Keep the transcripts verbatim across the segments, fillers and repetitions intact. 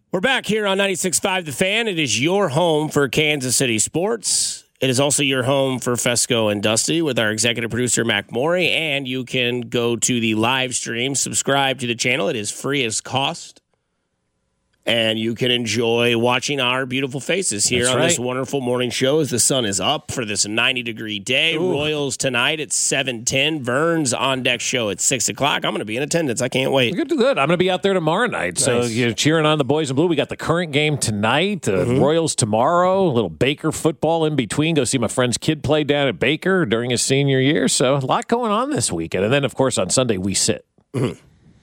We're back here on ninety-six point five The Fan. It is your home for Kansas City sports. It is also your home for Fesco and Dusty with our executive producer, Mac Morey. And you can go to the live stream, subscribe to the channel. It is free as cost. And you can enjoy watching our beautiful faces here That's on right. this wonderful morning show as the sun is up for this ninety-degree day. Ooh. Royals tonight at seven ten. Vern's on deck show at six o'clock. I'm going to be in attendance. I can't wait. Good, good. I'm going to be out there tomorrow night. So Nice. you're cheering on the boys in blue. We got the current game tonight, uh, Mm-hmm. Royals tomorrow, a little Baker football in between. Go see my friend's kid play down at Baker during his senior year. So a lot going on this weekend. And then, of course, on Sunday, we sit. Mm-hmm.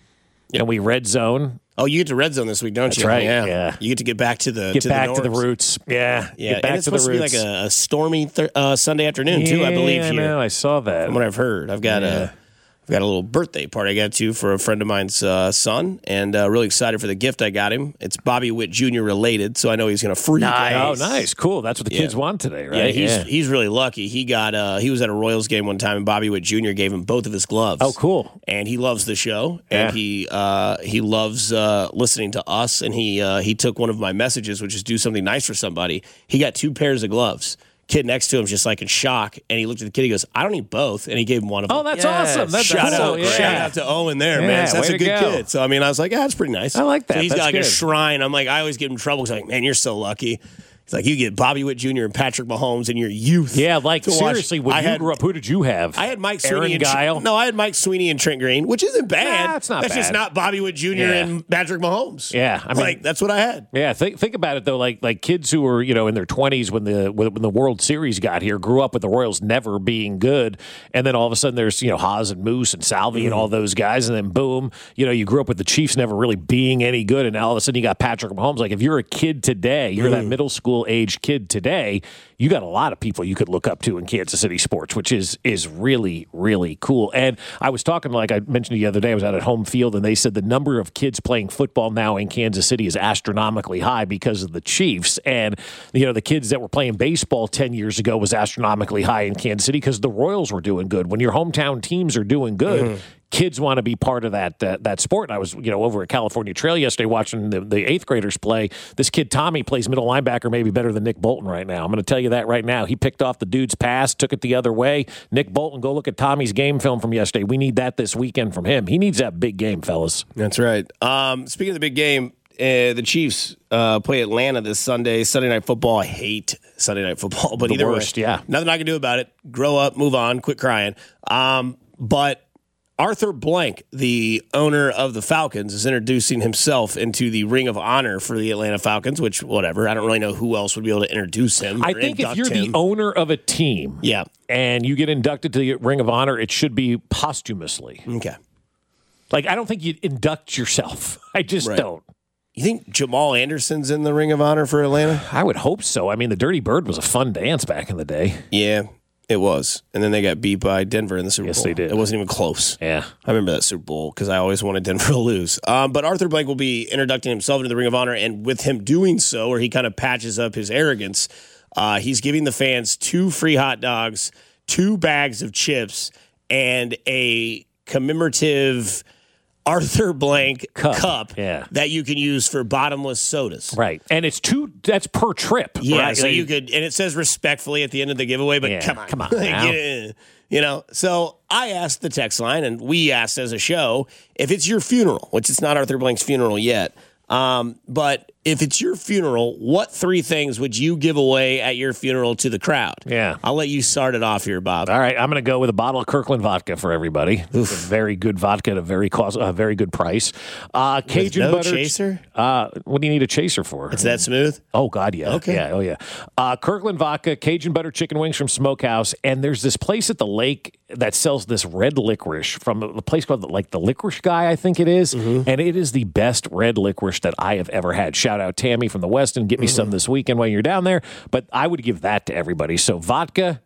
And we red zone. Oh, you get to red zone this week, don't That's you? right, Yeah. yeah. You get to get back to the Get to back the to the norms. roots. Yeah. Yeah, Get back and it's to the supposed to be roots. like a, a stormy th- uh, Sunday afternoon too. I believe Yeah, here. I know. I saw that. From what I've heard, I've got Yeah. a I've got a little birthday party I got to for a friend of mine's uh, son, and uh, really excited for the gift I got him. It's Bobby Witt Junior related, so I know he's going to freak Nice. out. Oh, nice. Cool. That's what the Yeah. kids want today, Yeah, right? he's he's really lucky. He got uh, he was at a Royals game one time, and Bobby Witt Junior gave him both of his gloves. Oh, cool. And he loves the show, Yeah. and he uh, he loves uh, listening to us. And he uh, he took one of my messages, which is do something nice for somebody. He got two pairs of gloves. Kid next to him just like in shock, and he looked at the kid. He goes, "I don't need both," and he gave him one of them. Oh, that's Yes. awesome. That's shout cool. out, Yeah. shout out to Owen there, Yeah, man. That's way a to good go. kid. So I mean, I was like, yeah, that's pretty nice. I like that. So he's That's got like good. a shrine. I'm like, I always give him trouble. He's like, man, you're so lucky. He's like, you get Bobby Witt Junior and Patrick Mahomes in your youth. Yeah, like to watch. seriously, when I you had, grew up, who did you have? I had Mike Aaron Sweeney and Guile. No, I had Mike Sweeney and Trent Green, which isn't bad. Nah, it's not That's just bad. not Bobby Witt Junior Yeah. and Patrick Mahomes. Yeah, I mean- like that's what I had. Yeah, think think about it though. Like like kids who were you know in their twenties when the when the World Series got here, grew up with the Royals never being good, and then all of a sudden there's you know Haas and Moose and Salvi and all those guys, and then boom, you know you grew up with the Chiefs never really being any good, and now all of a sudden you got Patrick Mahomes. Like if you're a kid today, you're that middle school age kid today, you got a lot of people you could look up to in Kansas City sports, which is is really really cool. And I was talking like I mentioned the other day, I was out at home field, and they said the number of kids playing football now in Kansas City is astronomically high because of the Chiefs. And you know the kids that were playing baseball ten years ago was astronomically high in Kansas City because the Royals were doing good. When your hometown teams are doing good, Mm-hmm. kids want to be part of that uh, that sport. And I was you know over at California Trail yesterday watching the, the eighth graders play. This kid Tommy plays middle linebacker maybe better than Nick Bolton right now. I'm going to tell you that right now. He picked off the dude's pass, took it the other way. Nick Bolton, go look at Tommy's game film from yesterday. We need that this weekend from him. He needs that big game, fellas. That's right. Um, speaking of the big game, uh, the Chiefs uh, play Atlanta this Sunday. Sunday Night Football. I hate Sunday Night Football, but The either worst, way, yeah. nothing I can do about it. Grow up, move on, quit crying. Um, but Arthur Blank, the owner of the Falcons, is introducing himself into the Ring of Honor for the Atlanta Falcons, which, whatever. I don't really know who else would be able to introduce him. I or think if induct you're him. the owner of a team Yeah. and you get inducted to the Ring of Honor, it should be posthumously. Okay. Like, I don't think you'd induct yourself. I just Right. don't. You think Jamal Anderson's in the Ring of Honor for Atlanta? I would hope so. I mean, the Dirty Bird was a fun dance back in the day. Yeah, it was. And then they got beat by Denver in the Super Yes, Bowl. they did. It wasn't even close. Yeah. I remember that Super Bowl because I always wanted Denver to lose. Um, but Arthur Blank will be introducing himself into the Ring of Honor, and with him doing so, or he kind of patches up his arrogance, uh, he's giving the fans two free hot dogs, two bags of chips, and a commemorative Arthur Blank Cup. cup, Yeah. that you can use for bottomless sodas. Right. And it's two, that's per trip. Yeah, right? so Like- you could, and it says respectfully at the end of the giveaway, but Yeah, come on. come on Like, now. yeah, you know, so I asked the text line, and we asked as a show, if it's your funeral, which it's not Arthur Blank's funeral yet, um, but if it's your funeral, what three things would you give away at your funeral to the crowd? Yeah. I'll let you start it off here, Bob. All right, I'm going to go with a bottle of Kirkland vodka for everybody. It's a very good vodka at a very cost, a very good price. Uh, Cajun no butter chaser? Uh, what do you need a chaser for? It's that smooth? Oh God, yeah. Okay. Yeah. Oh yeah. Uh, Kirkland vodka, Cajun butter chicken wings from Smokehouse, and there's this place at the lake that sells this red licorice from a place called like the Licorice Guy, I think it is. Mm-hmm. And it is the best red licorice that I have ever had. Shout out Tammy from the West and get me Mm-hmm. some this weekend while you're down there. But I would give that to everybody. So vodka,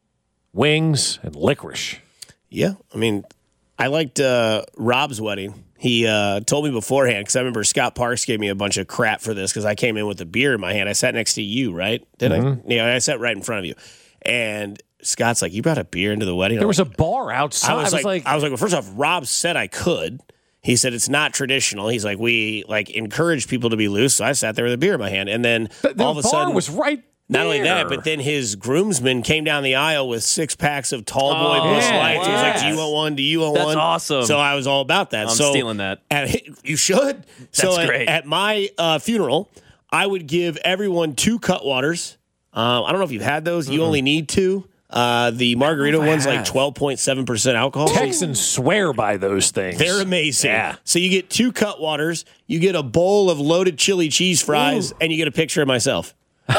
wings, and licorice. Yeah. I mean, I liked uh, Rob's wedding. He uh, told me beforehand, because I remember Scott Parks gave me a bunch of crap for this because I came in with a beer in my hand. I sat next to you, right? Did Mm-hmm. I? Yeah, I sat right in front of you. And Scott's like, you brought a beer into the wedding? There I'm was a like- bar outside. I was, like, I was like, well, first off, Rob said I could. He said it's not traditional. He's like, we like encourage people to be loose. So I sat there with a beer in my hand, and then the, the all of a bar sudden, was right. Not there. only that, but then his groomsman came down the aisle with six packs of Tall Boy Oh, Busch yeah. Lights. He was like, Yes. "Do you want one? Do you want That's one?" awesome. So I was all about that. I'm so stealing that. At, you should. so at, great. at my uh, funeral, I would give everyone two Cutwaters. Uh, I don't know if you've had those. You only need two. Uh, the margarita I one's like have. twelve point seven percent alcohol. Texans swear by those things. They're amazing. Yeah. So you get two Cutwaters, you get a bowl of loaded chili cheese fries, Ooh. and you get a picture of myself. See,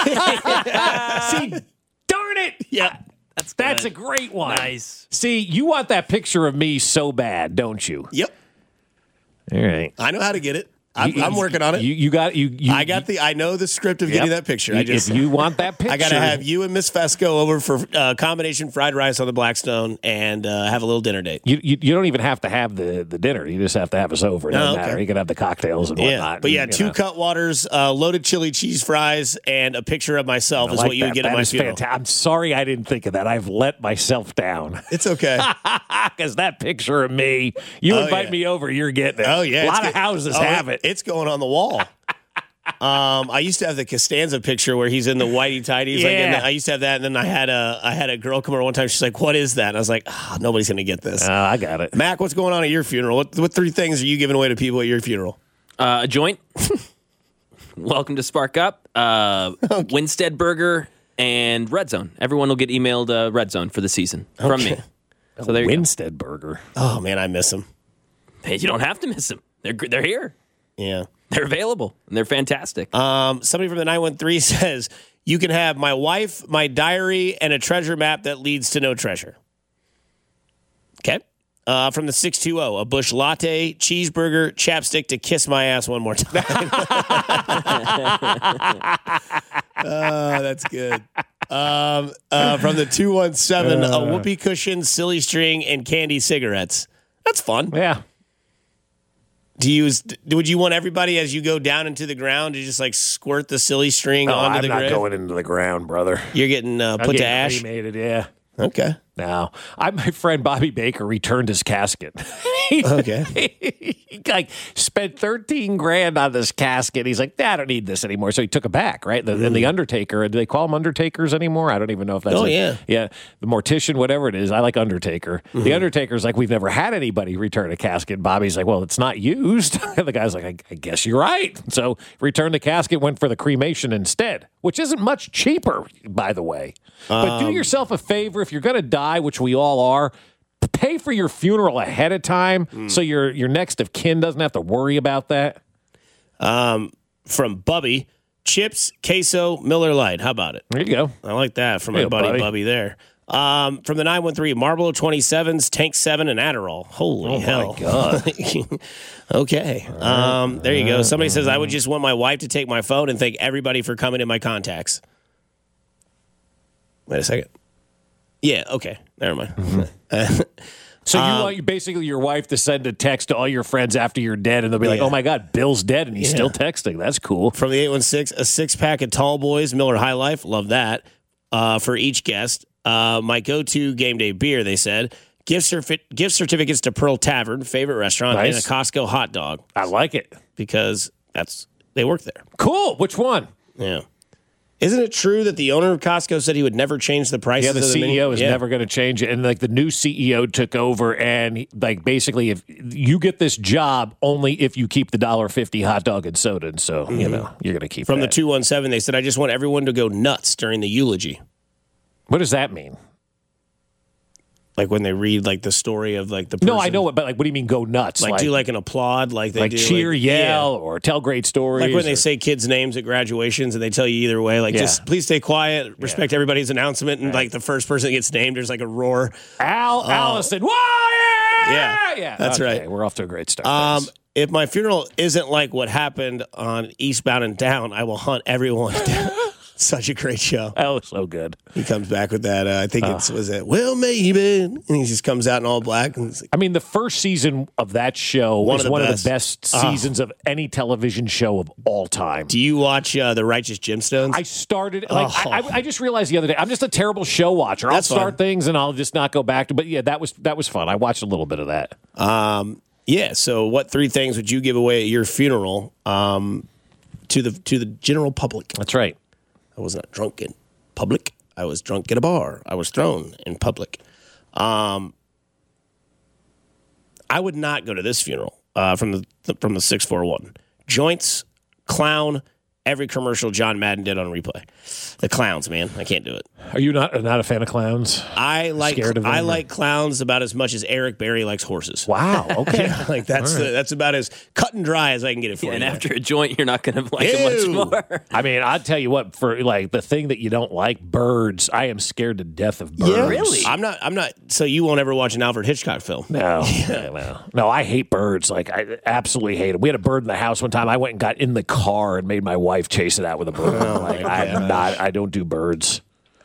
darn it. Yeah. That's That's good. a great one. Nice. See, you want that picture of me so bad, don't you? Yep. All right. I know how to get it. I'm, You- I'm working on it. You, you got you. you I got the. I know the script of getting Yep. that picture. I just. if you want that picture, I got to have you and Miss Fesco over for uh, combination fried rice on the Blackstone and uh, have a little dinner date. You, you you don't even have to have the, the dinner. You just have to have us over. It doesn't Oh, matter. okay. You can have the cocktails and Yeah, whatnot. but yeah, and, you two know. Cutwaters, uh, loaded chili cheese fries, and a picture of myself I is like what you that. would get That at my is funeral. fanta- I'm sorry I didn't think of that. I've let myself down. It's okay. Because that picture of me, you Oh, invite yeah. me over, you're getting it. Oh yeah, a it's lot of good. houses Oh, have it. It's going on the wall. Um, I used to have the Costanza picture where he's in the whitey tighties. Like, and Yeah. I used to have that, and then I had a I had a girl come over one time. She's like, "What is that?" And I was like, oh, "Nobody's gonna get this." Oh, I got it. Mac, what's going on at your funeral? What what three things are you giving away to people at your funeral? Uh, a joint. Welcome to Spark Up. Uh, Winstead Burger and Red Zone. Everyone will get emailed uh, Red Zone for the season from me. So there you go. Winstead Burger. Oh man, I miss him. Hey, you don't have to miss them. They're gr- they're here. Yeah. They're available and they're fantastic. Um, somebody from the nine one three says you can have my wife, my diary, and a treasure map that leads to no treasure. Okay. Uh, from the six two zero, a Busch Latte, cheeseburger, chapstick to kiss my ass one more time. uh, that's good. Um, uh, from the two one seven, a whoopee cushion, silly string, and candy cigarettes. That's fun. Yeah. Do you use? Would you want everybody as you go down into the ground to just like squirt the silly string No, onto I'm the not grave? going into the ground, brother. You're getting uh, I'm put to getting ash. cremated, yeah. Okay. No, I, my friend Bobby Baker returned his casket. Okay. he like spent thirteen grand on this casket. He's like, nah, I don't need this anymore. So he took it back, right? The, And the Undertaker, do they call them Undertakers anymore? I don't even know if that's Oh, a- yeah. yeah. The Mortician, whatever it is. I like Undertaker. The Undertaker's like, we've never had anybody return a casket. Bobby's like, well, it's not used. And the guy's like, I, I guess you're right. So returned the casket, went for the cremation instead, which isn't much cheaper, by the way. But do yourself a favor if you're going to die, which we all are. Pay for your funeral ahead of time so your your next of kin doesn't have to worry about that. Um, from Bubby, chips, queso, Miller Lite. How about it? There you go. I like that from my Yeah, buddy buddy. Bubby there. Um, from the nine one three, Marlboro twenty-sevens, Tank seven, and Adderall. Holy Oh, hell. my God. Okay. Um, there you go. Somebody says, I would just want my wife to take my phone and thank everybody for coming in my contacts. Wait a second. Yeah, okay. Never mind. Mm-hmm. So you want basically your wife to send a text to all your friends after you're dead, and they'll be like, Yeah. oh, my God, Bill's dead, and he's Yeah. still texting. That's cool. From the eight one six, a six-pack of Tall Boys, Miller High Life. Love that. Uh, for each guest. Uh, my go-to game day beer, they said. Gift, cerfi- gift certificates to Pearl Tavern, favorite restaurant, Nice. and a Costco hot dog I like it. because that's they work there. Cool. Which one? Yeah. Isn't it true that the owner of Costco said he would never change the prices Yeah, the of the C E O menu? is Yeah. never going to change it, and like the new C E O took over, and he- like basically, if you get this job, only if you keep the dollar fifty hot dog and soda, and so you know you're going to keep From that. the two one seven, they said, I just want everyone to go nuts during the eulogy. What does that mean? Like when they read like the story of like the person. No, I know it, but like, what do you mean go nuts? Like, do like an applaud, like they like do. cheer, like, yell, yeah. or tell great stories. Like when they or- say kids' names at graduations and they tell you either way, like Yeah. just please stay quiet, respect everybody's announcement, and like the first person that gets named, there's like a roar. Al Allison. Whoa, yeah, Yeah, yeah. that's Okay, right. We're off to a great start. Um, Thanks. if my funeral isn't like what happened on Eastbound and Down, I will hunt everyone down. Such a great show. That was so good. He comes back with that. Uh, I think it's was it. Well, maybe, and he just comes out in all black. And he's like, I mean, the first season of that show One was of the one best. of the best Oh. seasons of any television show of all time. do you watch uh, the Righteous Gemstones? I started like Oh. I, I I just realized the other day I'm just a terrible show watcher. I'll That's start fine. things and I'll just not go back to. But yeah, that was that was fun. I watched a little bit of that. Um, Yeah. So, what three things would you give away at your funeral um, to the to the general public? That's right. I was not drunk in public. I was drunk at a bar. I was thrown in public. Um, I would not go to this funeral uh, from the from the six four one. Joints, clown, every commercial John Madden did on replay. The clowns, man. I can't do it. Are you not not a fan of clowns? I like Scared of them, I or- like clowns about as much as Eric Berry likes horses. Wow. Okay. Yeah, like that's All right. the, that's about as cut and dry as I can get it for Yeah, you. and man. after a joint, you're not going to like Ew. it much more. I mean, I'll tell you what, for like the thing that you don't like, birds, I am scared to death of birds. Yeah, Really? I'm not. I'm not. So you won't ever watch an Alfred Hitchcock film? No, no, no, no, I hate birds. Like, I absolutely hate them. We had a bird in the house one time. I went and got in the car and made my wife chase it out with a bird. like, I'm not, I don't do birds.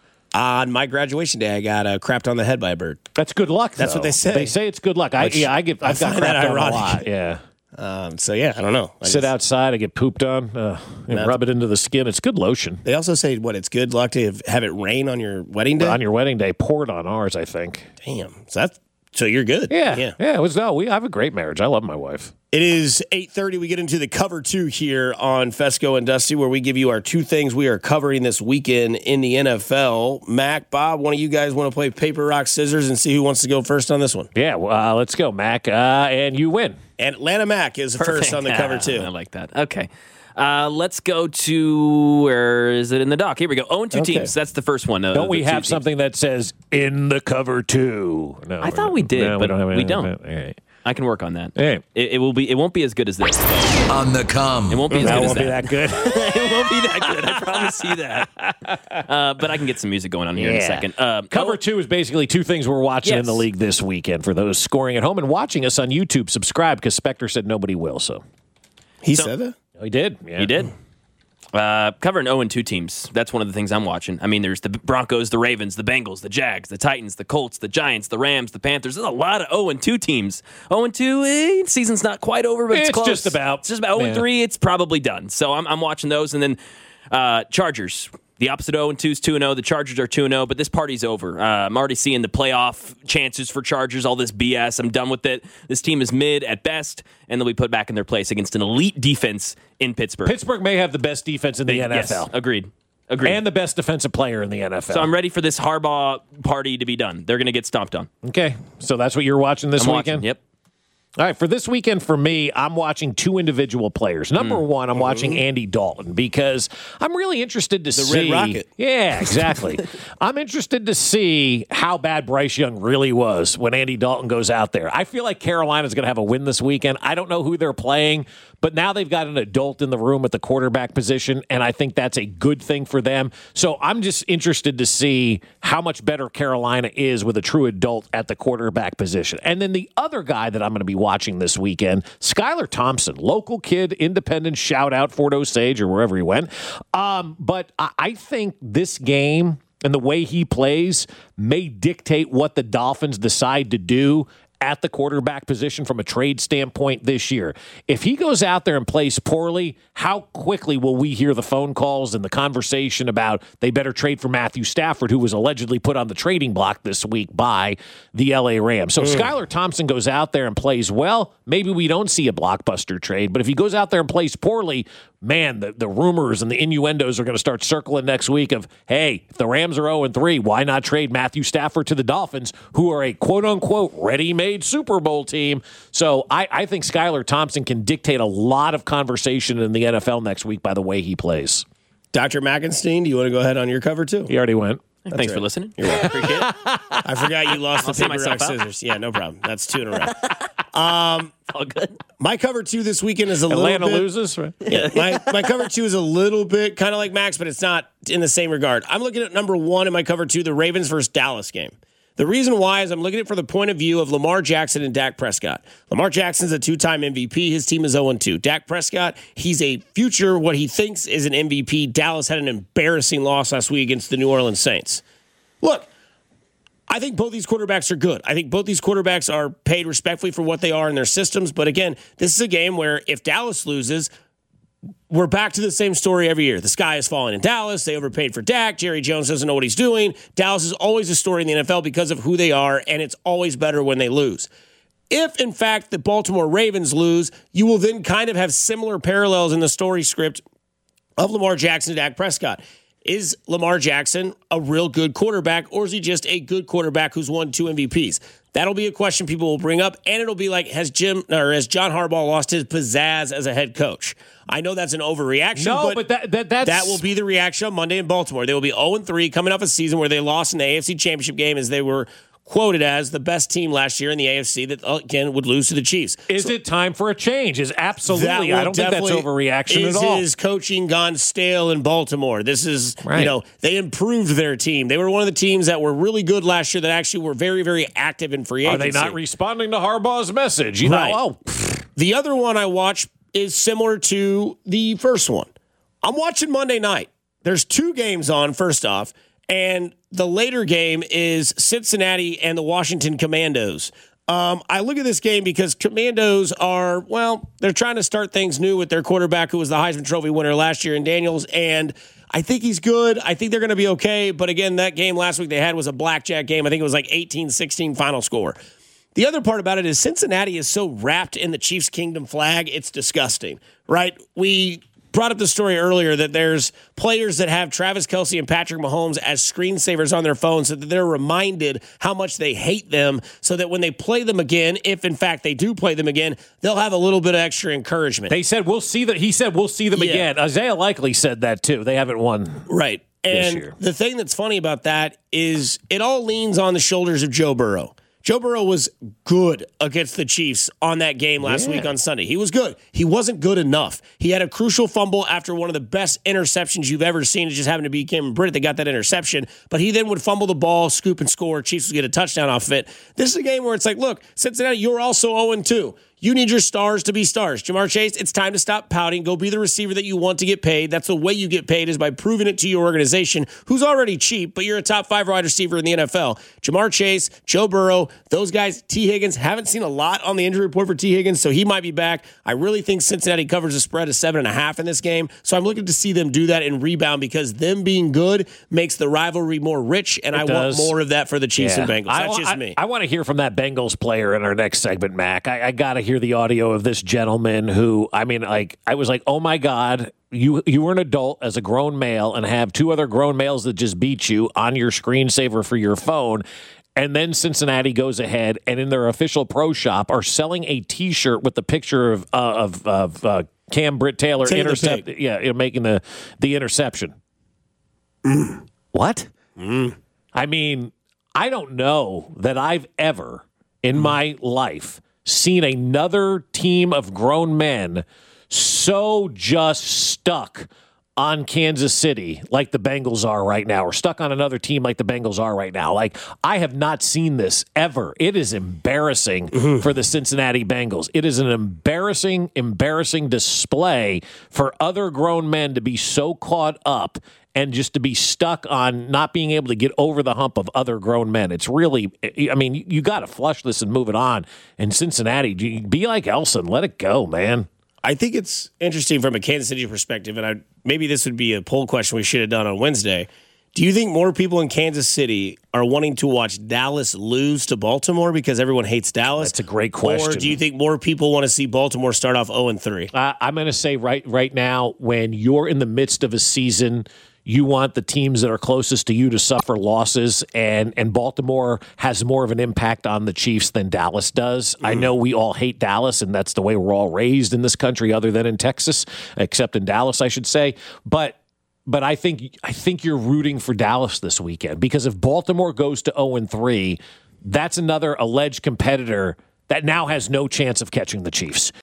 On my graduation day, I got uh, crapped on the head by a bird. That's good luck. That's though. what they say. They say it's good luck. I, Which yeah, I get, I I've got find that crapped on a ironic. lot. Yeah. Um, so yeah, I don't know. I Sit just- outside, I get pooped on, uh, and That's- rub it into the skin. It's good lotion. They also say what it's good luck to have, have it rain on your wedding day. On your wedding day, poured on ours, I think. Damn. So that's so you're good. Yeah, Yeah. yeah. It was no. We I have a great marriage. I love my wife. It is eight thirty. We get into the cover two here on Fesco and Dusty, where we give you our two things we are covering this weekend in the N F L. Mac, Bob, one of you guys want to play paper, rock, scissors and see who wants to go first on this one? Yeah, well, uh, let's go, Mac, uh, and you win. And Atlanta Mac is first Perfect. on the cover I two. like that. Okay. Uh, let's go to, where is it in the doc? Here we go. oh and two Okay. teams. That's the first one. Uh, Don't we the two have teams. something that says in the cover two? No, I thought we did, no, but don't have we anything. don't. All right. I can work on that. Hey. It, it will be. It won't be as good as this. On the come. It won't be as That good won't as be that. that good. It won't be that good. I promise you that. Uh, but I can get some music going on here in a Yeah. second. Um, Cover oh, two is basically two things we're watching in Yes. the league this weekend. For those scoring at home and watching us on YouTube, subscribe because Spectre said nobody will. So He So- said that? he did. Yeah. You did. Uh, covering oh and two teams. That's one of the things I'm watching. I mean, there's the Broncos, the Ravens, the Bengals, the Jags, the Titans, the Colts, the Giants, the Rams, the Panthers. There's a lot of oh and two teams. oh and two, eh, season's not quite over, but it's, It's close. just about. It's just about oh and Yeah. three. It's probably done. So I'm, I'm watching those. And then uh, Chargers. The opposite oh and two is two and oh. The Chargers are two and oh, but this party's over. Uh, I'm already seeing the playoff chances for Chargers, all this B S. I'm done with it. This team is mid at best, and they'll be put back in their place against an elite defense in Pittsburgh. Pittsburgh may have the best defense in the N F L Yes, agreed. Agreed. and the best defensive player in the N F L. so I'm ready for this Harbaugh party to be done. They're going to get stomped on. okay, so that's what you're watching this I'm weekend. watching. Yep. All right, for this weekend for me, I'm watching two individual players. Number Mm. one, I'm watching Andy Dalton because I'm really interested to The see. Red Rocket. Yeah, exactly. I'm interested to see how bad Bryce Young really was when Andy Dalton goes out there. I feel like Carolina's going to have a win this weekend. I don't know who they're playing, but now they've got an adult in the room at the quarterback position, and I think that's a good thing for them. So I'm just interested to see how much better Carolina is with a true adult at the quarterback position. And then the other guy that I'm going to be watching this weekend, Skylar Thompson, local kid, independent, shout out Fort Osage or wherever he went. Um, but I, I think this game and the way he plays may dictate what the Dolphins decide to do at the quarterback position from a trade standpoint this year. If he goes out there and plays poorly, how quickly will we hear the phone calls and the conversation about they better trade for Matthew Stafford, who was allegedly put on the trading block this week by the L A Rams. So if Skylar Thompson goes out there and plays well, maybe we don't see a blockbuster trade. But if he goes out there and plays poorly, man, the, the rumors and the innuendos are going to start circling next week of, hey, if the Rams are oh and three, why not trade Matthew Stafford to the Dolphins, who are a quote-unquote ready-made Super Bowl team? So I, I think Skylar Thompson can dictate a lot of conversation in the N F L next week by the way he plays. Doctor Mackenstein, do you want to go ahead on your cover too? He already went. Thanks right. for listening. Appreciate it. I forgot you lost the see paper, rock, myself out. scissors. Yeah, no problem. That's two in a row. Um, All good. My cover two this weekend is a Atlanta little bit. loses, right? Yeah, my, my cover two is a little bit kind of like Max, but it's not in the same regard. I'm looking at number one in my cover two, the Ravens versus Dallas game. The reason why is I'm looking at it from the point of view of Lamar Jackson and Dak Prescott. Lamar Jackson's a two-time M V P. His team is oh and two. Dak Prescott, he's a future, what he thinks is an M V P. Dallas had an embarrassing loss last week against the New Orleans Saints. Look, I think both these quarterbacks are good. I think both these quarterbacks are paid respectfully for what they are in their systems. But again, this is a game where if Dallas loses, we're back to the same story every year. The sky is falling in Dallas. They overpaid for Dak. Jerry Jones doesn't know what he's doing. Dallas is always a story in the N F L because of who they are, and it's always better when they lose. If, in fact, the Baltimore Ravens lose, you will then kind of have similar parallels in the story script of Lamar Jackson and Dak Prescott. Is Lamar Jackson a real good quarterback, or is he just a good quarterback who's won two M V Ps? That'll be a question people will bring up, and it'll be like, has Jim or has John Harbaugh lost his pizzazz as a head coach? I know that's an overreaction, no, but, but that, that, that's... that will be the reaction on Monday in Baltimore. They will be oh and three coming off a season where they lost in the A F C Championship game as they were quoted as the best team last year in the A F C that, again, would lose to the Chiefs. Is so, it time for a change? Is absolutely. I don't think that's overreaction is at all. Is coaching gone stale in Baltimore? This is, right. you know, they improved their team. They were one of the teams that were really good last year that actually were very, very active in free agency. Are they not responding to Harbaugh's message? You right. know, oh. The other one I watched is similar to the first one. I'm watching Monday night. There's two games on, first off, and the later game is Cincinnati and the Washington Commandos. Um, I look at this game because Commandos are, well, they're trying to start things new with their quarterback who was the Heisman Trophy winner last year in Daniels, and I think he's good. I think they're going to be okay, but again, that game last week they had was a blackjack game. I think it was like eighteen sixteen final score. The other part about it is Cincinnati is so wrapped in the Chiefs Kingdom flag, it's disgusting, right? We brought up the story earlier that there's players that have Travis Kelce and Patrick Mahomes as screensavers on their phones so that they're reminded how much they hate them so that when they play them again, if in fact they do play them again, they'll have a little bit of extra encouragement. They said, we'll see that. He said, we'll see them yeah. again. Isaiah Likely said that too. They haven't won. Right. And the thing that's funny about that is it all leans on the shoulders of Joe Burrow. Joe Burrow was good against the Chiefs on that game last yeah. week on Sunday. He was good. He wasn't good enough. He had a crucial fumble after one of the best interceptions you've ever seen. It just happened to be Cameron Britt that got that interception. But he then would fumble the ball, scoop and score. Chiefs would get a touchdown off of it. This is a game where it's like, look, Cincinnati, you're also oh and two. You need your stars to be stars. Jamar Chase, it's time to stop pouting. Go be the receiver that you want to get paid. That's the way you get paid is by proving it to your organization, who's already cheap, but you're a top five wide receiver in the N F L. Jamar Chase, Joe Burrow, those guys, T. Higgins, haven't seen a lot on the injury report for T. Higgins, so he might be back. I really think Cincinnati covers a spread of seven and a half in this game, so I'm looking to see them do that and rebound because them being good makes the rivalry more rich, and it I does. want more of that for the Chiefs yeah. and Bengals. That's I, just I, me. I, I want to hear from that Bengals player in our next segment, Mac. I, I got to hear the audio of this gentleman who, I mean, like, I was like, oh my God, you you were an adult as a grown male and have two other grown males that just beat you on your screensaver for your phone. And then Cincinnati goes ahead and in their official pro shop are selling a T-shirt with the picture of uh, of, of uh, Cam Britt Taylor intercept, yeah, making the the interception. Mm. What? Mm. I mean, I don't know that I've ever in mm. my life seen another team of grown men so just stuck on Kansas City like the Bengals are right now, or stuck on another team like the Bengals are right now. Like, I have not seen this ever. It is embarrassing mm-hmm. for the Cincinnati Bengals. It is an embarrassing, embarrassing display for other grown men to be so caught up and just to be stuck on not being able to get over the hump of other grown men. It's really, I mean, you, you got to flush this and move it on. And Cincinnati, be like Elson. Let it go, man. I think it's interesting from a Kansas City perspective, and I, maybe this would be a poll question we should have done on Wednesday. Do you think more people in Kansas City are wanting to watch Dallas lose to Baltimore because everyone hates Dallas? That's a great question. Or do you think more people want to see Baltimore start off oh and three? Uh, I'm going to say right right now, when you're in the midst of a season, you want the teams that are closest to you to suffer losses, and, and Baltimore has more of an impact on the Chiefs than Dallas does. Mm. I know we all hate Dallas, and that's the way we're all raised in this country other than in Texas, except in Dallas, I should say. But but I think I think you're rooting for Dallas this weekend, because if Baltimore goes to oh and three, that's another alleged competitor that now has no chance of catching the Chiefs.